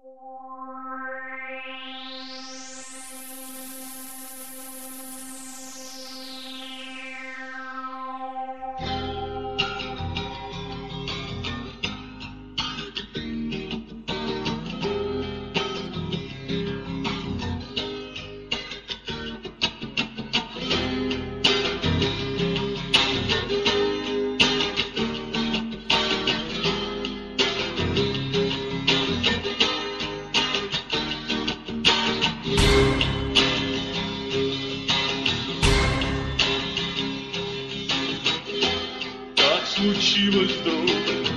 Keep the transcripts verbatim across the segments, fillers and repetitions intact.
Случилось вдруг,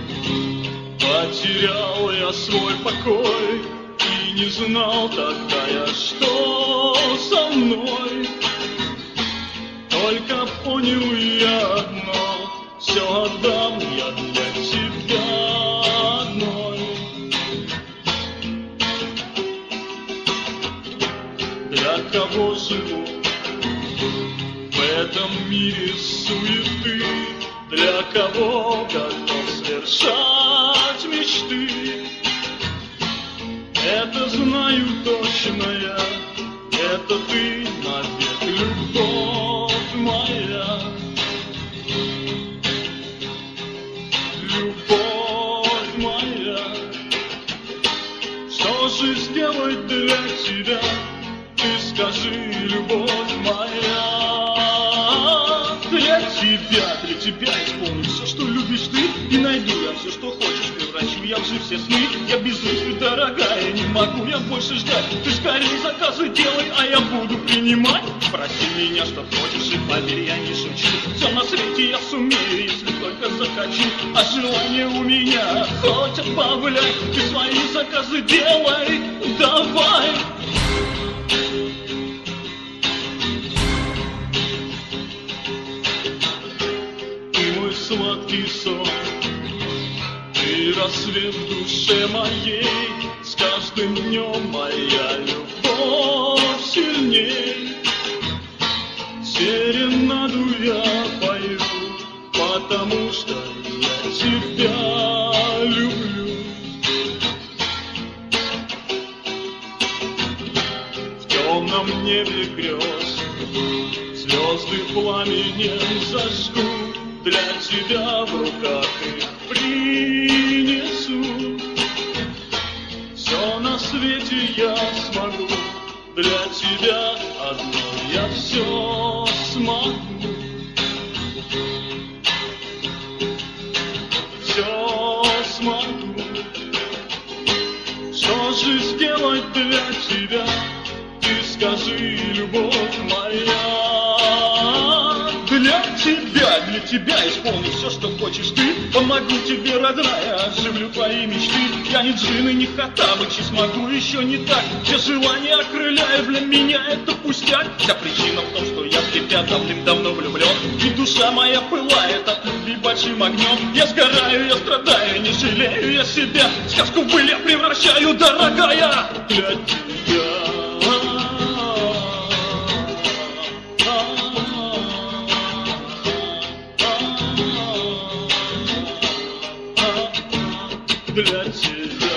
потерял я свой покой и не знал тогда я, что со мной. Только понял я одно: все отдам я для тебя одной. Для кого живу в этом мире суеты? Для кого готов совершать мечты? Это знаю точно я, это ты навек, любовь моя. Любовь моя, что же сделать для тебя? Ты скажи, любовь моя. Для тебя, для тебя исполню все, что любишь ты, и найду я все, что хочешь, превращу я в жизнь все сны. Я без мысли, дорогая, не могу я больше ждать. Ты скорее заказы делай, а я буду принимать. Проси меня, что хочешь, и поверь, я не шучу. Все на свете я сумею, если только захочу. А желание у меня хоть отбавляй. Ты свои заказы делай, давай. Сладкий сон, ты рассвет в душе моей, с каждым днем моя любовь сильней. Серенаду я пою, потому что я тебя люблю. В темном небе грез звезды пламенем зажгу. Для тебя в руках их принесу. Все на свете я смогу. Для тебя одной я все смогу. Все смогу. Что же сделать для тебя? Ты скажи, любовь моя. Для тебя, для тебя исполню все, что хочешь ты. Помогу тебе, родная, оживлю твои мечты. Я ни джин и ни Хоттабыч, и смогу еще не так. Все желания окрыляю, для меня это пустяк. Вся причина в том, что я в тебя давным-давно влюблен. И душа моя пылает от любви большим огнем. Я сгораю, я страдаю, не жалею я себя. Сказку в быль я превращаю, дорогая. Для тебя. Для тебя.